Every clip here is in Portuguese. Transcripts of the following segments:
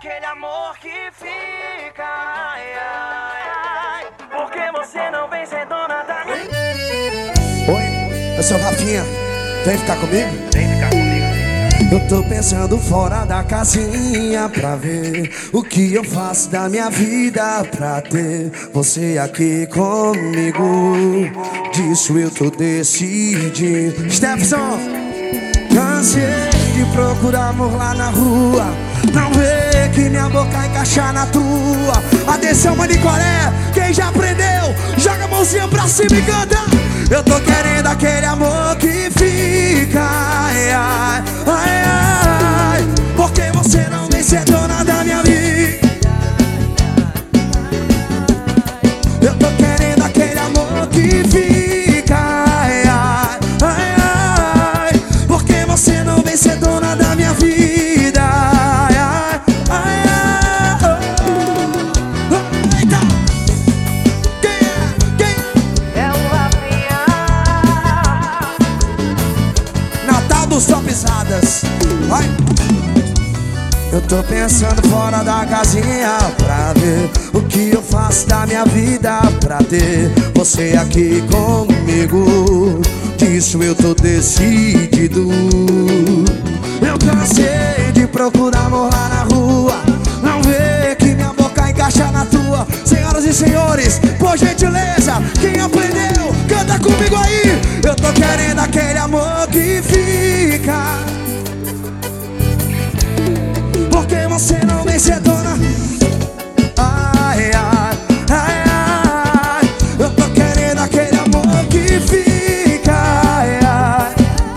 aquele amor que fica. Ai, ai, ai, porque você não vem ser dona da minha... Oi, eu sou o Rafinha. Vem ficar comigo? Vem ficar comigo. Eu tô pensando fora da casinha pra ver o que eu faço da minha vida pra ter você aqui comigo. Disso eu tô decidindo. Stepson, cansei de procurar amor lá na rua, não vê que minha boca encaixar na tua. Atenção, Manicoré, quem já aprendeu, joga a mãozinha pra cima e canta. Eu tô querendo aquele amor que fica. Ai, ai, ai, ai, porque você não vem ser dona da minha vida. Eu tô querendo aquele amor que fica. Ai, ai, ai, ai, porque você não vem ser dona da minha vida. Ai, ai, ai, ai, oh, oh. Eita! Quem é? É o Rafinha. Natal dos Só Pisadas. Vai! Eu tô pensando fora da casinha pra ver o que eu faço da minha vida pra ter você aqui comigo. Disso eu tô decidido. Eu cansei de procurar amor lá na rua, não vê que minha boca encaixa na tua. Senhoras e senhores, por gentileza, quem aprendeu, canta comigo aí. Eu tô querendo aquele amor que fica, porque você não vem ser dona. Ai, ai, ai, ai, eu tô querendo aquele amor que fica. Ai, ai,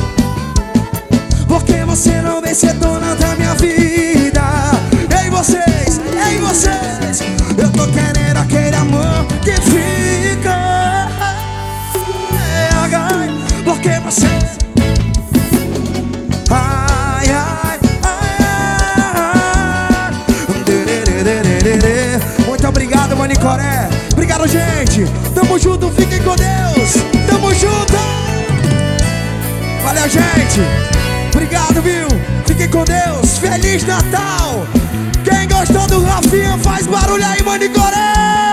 porque você não vem ser dona da minha vida. Ei vocês, ei vocês, eu tô querendo aquele amor que fica. Ai, ai, porque você... Ai, ai, muito obrigado, Manicoré. Obrigado, gente. Tamo junto, fiquem com Deus. Tamo junto. Valeu, gente. Obrigado, viu? Fiquem com Deus. Feliz Natal. Quem gostou do Rafinha, faz barulho aí, Manicoré.